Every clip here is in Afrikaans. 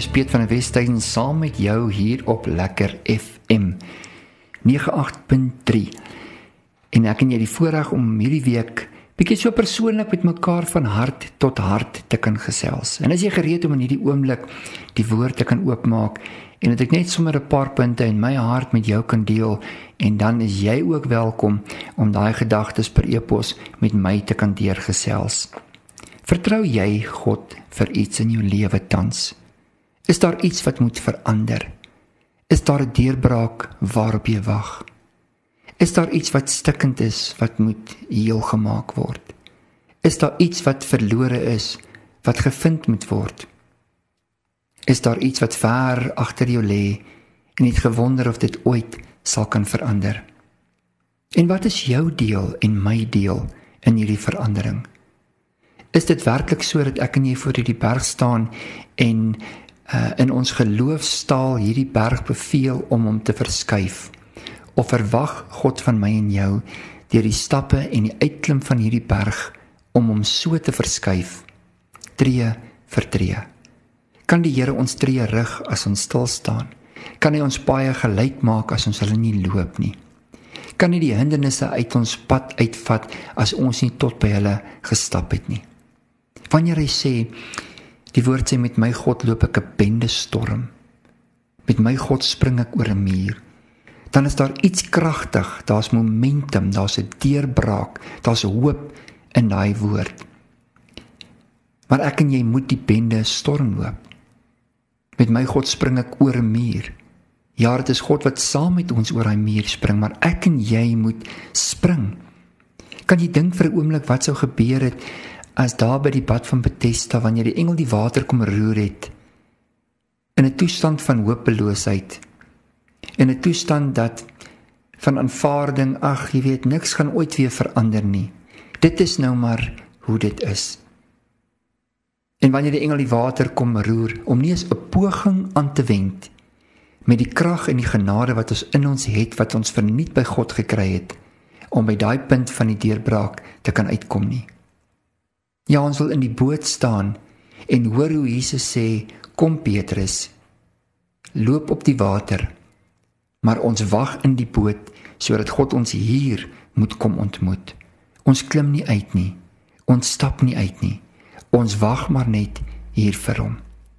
is Piet van der Westhuizen saam met jou hier op Lekker FM 98.3 en ek en jy die voorreg om hierdie week bietjie so persoonlik met mekaar van hart tot hart te kan gesels. En as jy gereed om in hierdie oomblik die woord te kan oopmaak en dat ek net sommer 'n paar punte in my hart met jou kan deel en dan is jy ook welkom om daai gedagtes per e-pos met my te kan deurgesels. Vertrou jy God vir iets in jou lewe tans? Is daar iets wat moet verander? Is daar 'n deurbraak waarop jy wag? Is daar iets wat stikkend is, wat moet heel gemaak word? Is daar iets wat verlore is, wat gevind moet word? Is daar iets wat ver agter jou lê en het gewonder of dit ooit sal kan verander? En wat is jou deel en my deel in hierdie verandering? Is dit werklik so dat ek en jy voor hierdie berg staan en in ons geloofstaal hierdie berg beveel om hom te verskuif? Of verwag God van my en jou deur die stappe en die uitklim van hierdie berg om hom so te verskuif, tree vir tree? Kan die Here ons tree rig as ons stil staan? Kan hy ons paaie gelyk maak as ons hulle nie loop nie? Kan hy die hindernisse uit ons pad uitvat as ons nie tot by hulle gestap het nie? Wanneer hy sê, die woord sê, met my God loop ek 'n bende storm, met my God spring ek oor 'n muur, dan is daar iets kragtig, daar's momentum, daar's 'n deurbraak, daar's hoop in daai woord. Maar ek en jy moet die bende storm loop. Met my God spring ek oor 'n muur. Ja, dit is God wat saam met ons oor daai muur spring, maar ek en jy moet spring. Kan jy dink vir 'n oomblik wat sou gebeur het as daar by die bad van Bethesda, wanneer die engel die water kom roer het, in 'n toestand van hopeloosheid, in 'n toestand dat van aanvaarding, ag, jy weet, niks gaan ooit weer verander nie. Dit is nou maar hoe dit is. En wanneer die engel die water kom roer, om nie eens 'n poging aan te wend, met die krag en die genade wat ons in ons het, wat ons verniet by God gekry het, om by daai punt van die deurbraak te kan uitkom nie. Ja, ons wil in die boot staan en hoor hoe Jesus sê, kom Petrus, loop op die water, maar ons wag in die boot, sodat God ons hier moet kom ontmoet. Ons klim nie uit nie, ons stap nie uit nie, ons wag maar net hier vir hom.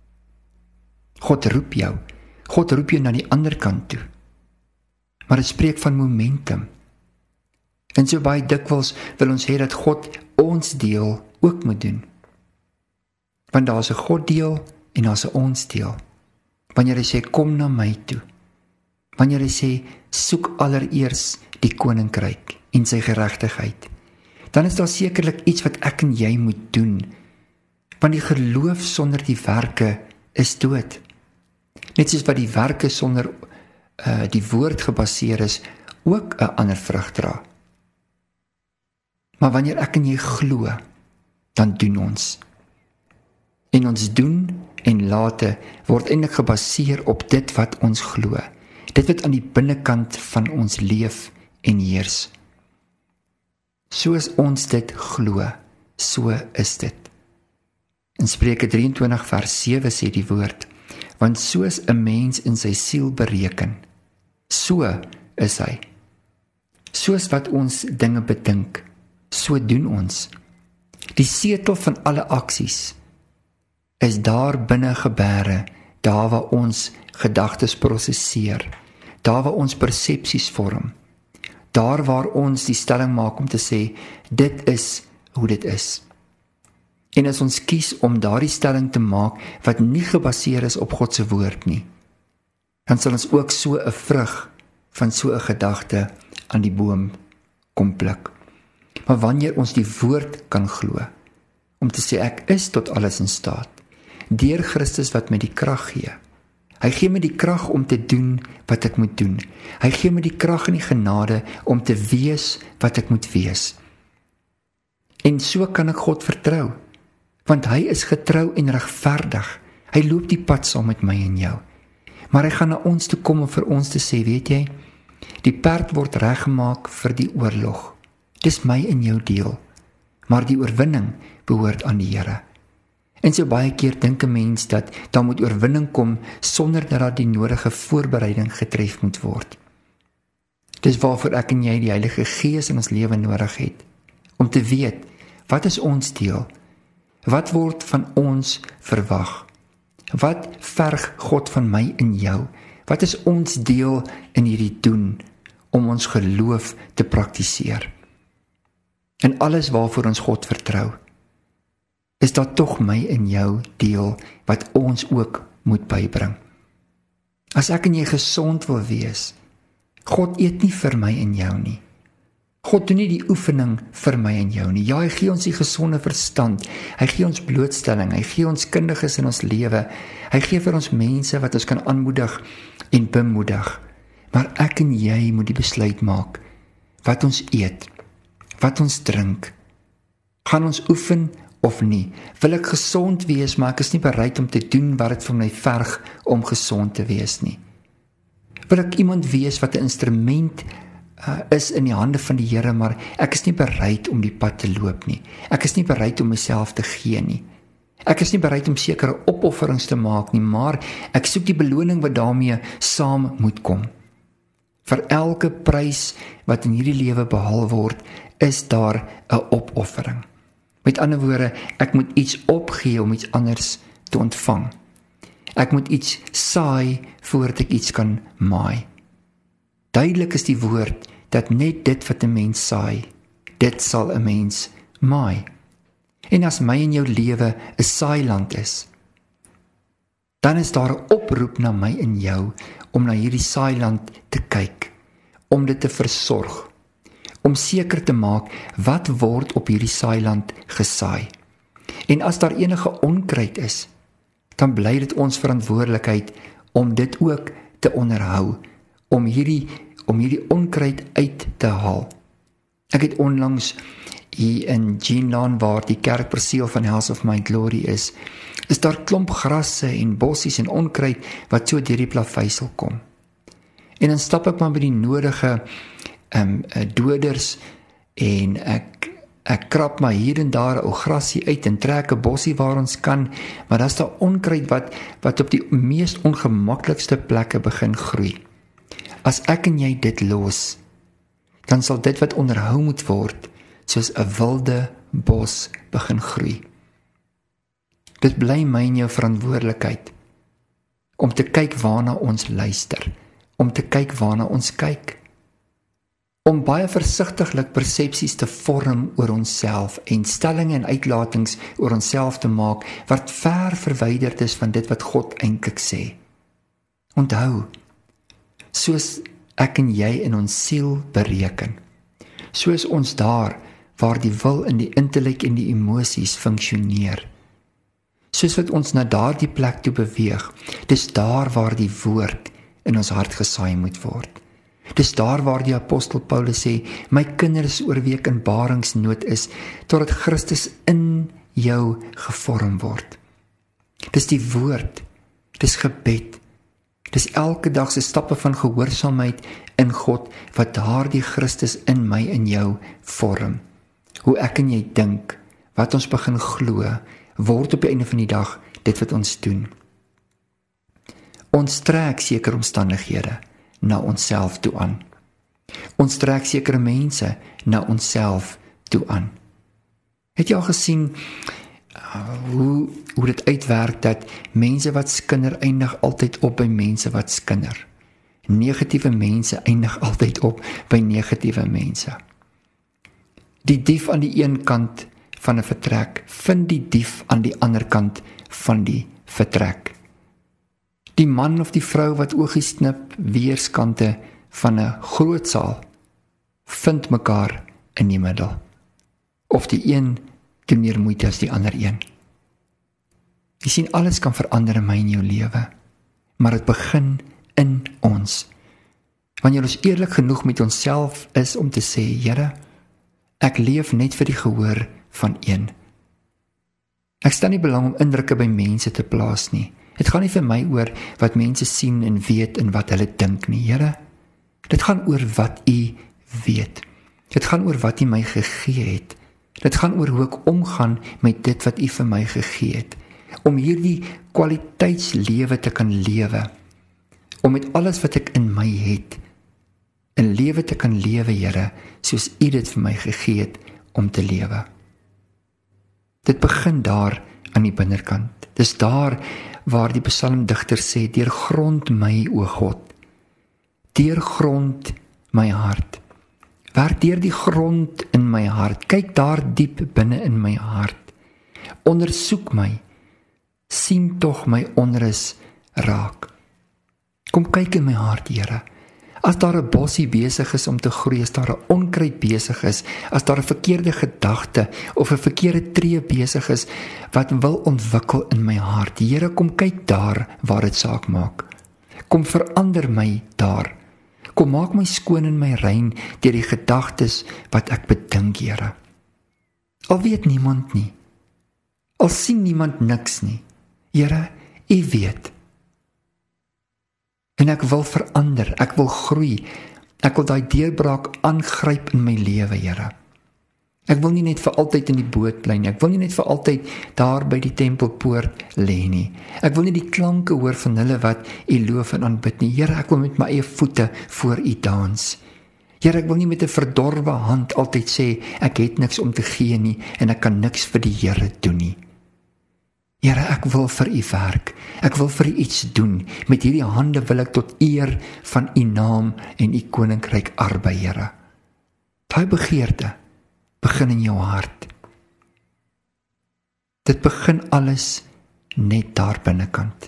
God roep jou na die ander kant toe, maar dit spreek van momentum. En so baie dikwels wil ons hê dat God ons deel ook moet doen. Want daar's 'n God deel en daar's 'n ons deel. Wanneer hy sê, kom na my toe. Wanneer hy sê, soek allereers die koninkryk en sy geregtigheid, dan is daar sekerlik iets wat ek en jy moet doen. Want die geloof sonder die werke is dood. Net soos wat die werke sonder die woord gebaseer is, ook 'n ander vrug dra. Maar wanneer ek en jy glo, dan doen ons. En ons doen en late word eintlik gebaseer op dit wat ons glo. Dit wat aan die binnekant van ons leef en heers. Soos ons dit glo, so is dit. In Spreuke 23 vers 7 sê die woord, want soos 'n mens in sy siel bereken, so is hy. Soos wat ons dinge bedink, so doen ons. Die setel van alle aksies is daar binne gebeure, daar waar ons gedagtes prosesseer, daar waar ons persepsies vorm, daar waar ons die stelling maak om te sê, dit is hoe dit is. En as ons kies om daardie stelling te maak wat nie gebaseer is op God se woord nie, dan sal ons ook so 'n vrug van so 'n gedagte aan die boom kom pluk. Maar wanneer ons die woord kan glo, om te sê ek is tot alles in staat, deur Christus wat my die krag gee. Hy gee my die krag om te doen wat ek moet doen. Hy gee my die krag en die genade om te wees wat ek moet wees. En so kan ek God vertrou, want hy is getrou en regverdig. Hy loop die pad saam met my en jou. Maar hy gaan na ons toe kom om vir ons te sê, weet jy, die perd word reggemaak vir die oorlog. Dis my en jou deel, maar die oorwinning behoort aan die Here. En so baie keer dink 'n mens dat daar moet oorwinning kom sonder dat daar die nodige voorbereiding getref moet word. Dis waarvoor ek en jy die Heilige Gees in ons lewe nodig het, om te weet, wat is ons deel? Wat word van ons verwag? Wat verg God van my en jou? Wat is ons deel in hierdie doen om ons geloof te praktiseer? En alles waarvoor ons God vertrou, is daar tog my en jou deel wat ons ook moet bybring. As ek en jy gesond wil wees, God eet nie vir my en jou nie. God doen nie die oefening vir my en jou nie. Ja, hy gee ons die gesonde verstand, hy gee ons blootstelling, hy gee ons kundiges in ons lewe, hy gee vir ons mense wat ons kan aanmoedig en bemoedig. Maar ek en jy moet die besluit maak, wat ons eet, wat ons drink. Gaan ons oefen of nie? Wil ek gesond wees, maar ek is nie bereid om te doen wat dit vir my verg om gesond te wees nie. Wil ek iemand wees wat 'n instrument is in die hande van die Here, maar ek is nie bereid om die pad te loop nie. Ek is nie bereid om myself te gee nie. Ek is nie bereid om sekere opofferings te maak nie, maar ek soek die beloning wat daarmee saam moet kom. Vir elke prys wat in hierdie lewe behaal word, is daar 'n opoffering. Met ander woorde, ek moet iets opgee om iets anders te ontvang. Ek moet iets saai voordat ek iets kan maai. Duidelik is die woord dat net dit wat 'n mens saai, dit sal 'n mens maai. En as my en jou lewe 'n saailand is, dan is daar 'n oproep na my en jou om na hierdie saailand te kyk, om dit te versorg, om seker te maak wat word op hierdie saailand gesaai. En as daar enige onkruid is, dan bly dit ons verantwoordelikheid om dit ook te onderhou, om hierdie onkruid uit te haal. Ek het onlangs hier in Jeanlaan, waar die kerkperseel van House of My Glory is daar klomp grasse en bossies en onkruid wat so deur die plaveisel kom. En dan stap ek maar by die nodige doders en ek krap maar hier en daar 'n ou grasie uit en trek 'n bossie waar ons kan, maar daar's daar onkruid wat op die mees ongemaklikste plekke begin groei. As ek en jy dit los, dan sal dit wat onderhou moet word, soos 'n wilde bos begin groei. Dit bly my en jou verantwoordelikheid om te kyk waarna ons luister, om te kyk waarna ons kyk, om baie versigtiglik persepsies te vorm oor onsself en stellings en uitlatings oor onsself te maak wat ver verwyderd is van dit wat God eintlik sê. Onthou, soos ek en jy in ons siel bereken, soos ons daar waar die wil en die intellek en die emosies funksioneer, soos wat ons na daardie plek toe beweeg, dis daar waar die woord in ons hart gesaai moet word. Dis daar waar die apostel Paulus sê, my kinders oor wie ek in baringsnood is, totdat Christus in jou gevorm word. Dis die woord, dis gebed, dis elke dag se stappe van gehoorsaamheid in God, wat daardie Christus in my en jou vorm. Hoe ek en jy dink, wat ons begin glo, word op die einde van die dag dit wat ons doen. Ons trek sekere omstandighede na onsself toe aan. Ons trek sekere mense na onsself toe aan. Het jy al gesien hoe dit uitwerk dat mense wat skinder eindig altyd op by mense wat skinder? Negatiewe mense eindig altyd op by negatiewe mense. Die dief aan die een kant van 'n vertrek vind die dief aan die ander kant van die vertrek. Die man of die vrou wat oogies knip weerskante van 'n groot saal vind mekaar in die middel. Of die een doen meer moeite as die ander een. Jy sien, alles kan verander in my en jou lewe, maar dit begin in ons. Wanneer ons eerlik genoeg met onsself is om te sê, Here, ek leef net vir die gehoor van een. Ek stel nie belang om indrukke by mense te plaas nie. Dit gaan nie vir my oor wat mense sien en weet en wat hulle dink nie, Here. Dit gaan oor wat U weet. Dit gaan oor wat U my gegee het. Dit gaan oor hoe ek omgaan met dit wat U vir my gegee het. om hierdie kwaliteitslewe te kan lewe, om met alles wat ek in my het, 'n lewe te kan lewe, Here, soos U dit vir my gegee het om te lewe. Dit begin daar aan die binnekant. Dis daar waar die psalmdigter sê, deurgrond my, o God, deurgrond my hart. Werk deur die grond in my hart. Kyk daar diep binne in my hart. Ondersoek my. Sien tog my onrus raak. Kom kyk in my hart, Here. As daar 'n bossie besig is om te groei, as daar 'n onkruid besig is, as daar 'n verkeerde gedagte of 'n verkeerde tree besig is wat wil ontwikkel in my hart, Here, kom kyk daar waar dit saak maak. Kom verander my daar. Kom maak my skoon en my rein deur die gedagtes wat ek bedink, Here. Al weet niemand nie. Al sien niemand niks nie. Here, U weet. En ek wil verander, ek wil groei, ek wil daai deurbraak aangryp in my lewe, Here. Ek wil nie net vir altyd in die boot bly nie, ek wil nie net vir altyd daar by die tempelpoort lê nie. Ek wil nie die klanke hoor van hulle wat U loof en aanbid nie. Here, ek wil met my eie voete voor U dans. Here, ek wil nie met 'n verdorwe hand altyd sê, ek het niks om te gee nie, en ek kan niks vir die Here doen nie. Here, ek wil vir U werk, ek wil vir U iets doen, met hierdie hande wil ek tot eer van U naam en U koninkryk arbei, Here. Daai begeerte begin in jou hart. Dit begin alles net daar binnekant.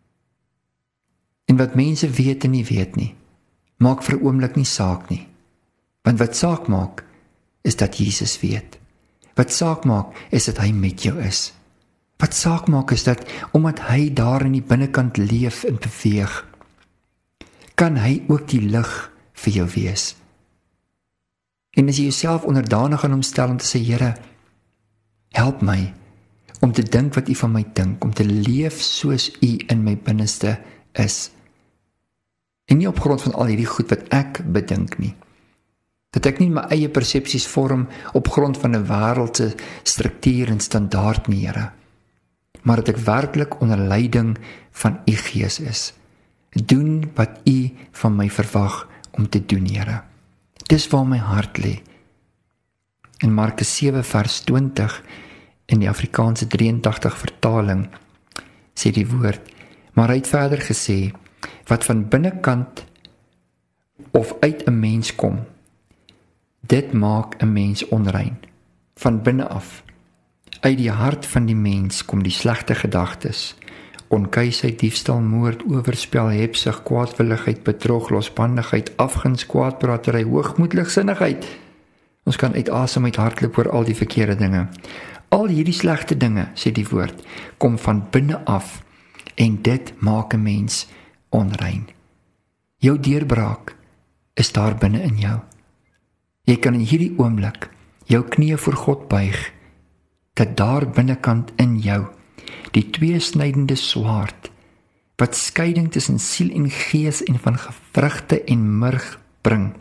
En wat mense weet en nie weet nie, maak vir 'n oomblik nie saak nie. Want wat saak maak, is dat Jesus weet. Wat saak maak, is dat hy met jou is. Wat saak maak is dat, omdat hy daar in die binnekant leef en beweeg, kan hy ook die lig vir jou wees. En as jy jouself onderdanig aan hom stel om te sê, Here, help my om te dink wat U van my dink, om te leef soos U in my binneste is. En nie op grond van al hierdie goed wat ek bedink nie. Dat ek nie my eie persepsies vorm op grond van 'n wêreldse struktuur en standaard nie, Here. Maar dat ek werklik onder leiding van U Gees is. Doen wat U van my verwag om te doen, Here. Dis waar my hart lê. In Markus 7 vers 20 in die Afrikaanse 83 vertaling sê die woord, maar hy het verder gesê, wat van binnekant of uit 'n mens kom, dit maak 'n mens onrein, van binne af. Uit die hart van die mens kom die slegte gedagtes, onkuisheid, diefstal, moord, oorspel, hebsug, kwaadwilligheid, bedrog, losbandigheid, afguns, kwaadpratery, hoogmoed, ligsinnigheid. Ons kan uit asem hardloop oor al die verkeerde dinge. Al hierdie slegte dinge, sê die woord, kom van binne af en dit maak 'n mens onrein. Jou deurbraak is daar binne in jou. Jy kan in hierdie oomblik jou knieë voor God buig, dat daar binnekant in jou die tweesnydende swaard, wat skeiding tussen siel en gees en van gewrigte en murg bring.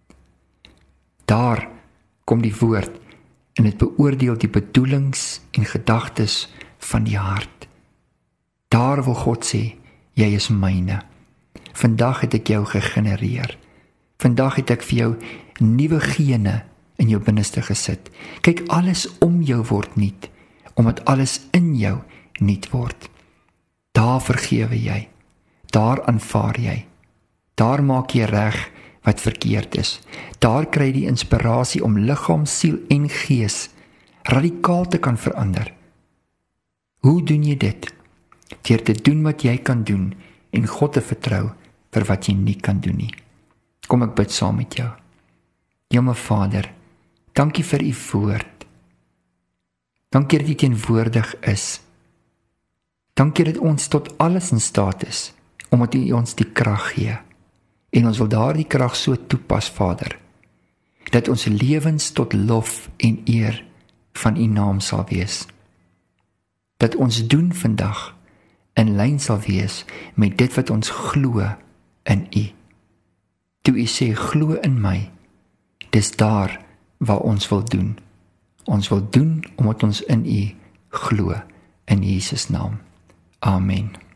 Daar kom die woord en dit beoordeel die bedoelings en gedagtes van die hart. Daar wil God sê, jy is myne. Vandag het ek jou gegenereer. Vandag het ek vir jou nuwe gene in jou binneste gesit. Kyk, alles om jou word nuut, omdat alles in jou nuut word. Daar vergewe jy, daar aanvaar jy, daar maak jy reg wat verkeerd is. Daar kry jy die inspirasie om liggaam, siel en gees radikaal te kan verander. Hoe doen jy dit? Deur te doen wat jy kan doen en God te vertrou vir wat jy nie kan doen nie. Kom, ek bid saam met jou. Hemel Vader, dankie vir U woord. Dankie dat U teenwoordig is. Dankie dat ons tot alles in staat is, omdat U ons die krag gee. En ons wil daardie krag so toepas, Vader, dat ons lewens tot lof en eer van U naam sal wees. Dat ons doen vandag in lyn sal wees met dit wat ons glo in U. Toe U sê, glo in my, dis daar waar ons wil doen. Ons wil doen omdat ons in U glo. in Jesus naam. Amen.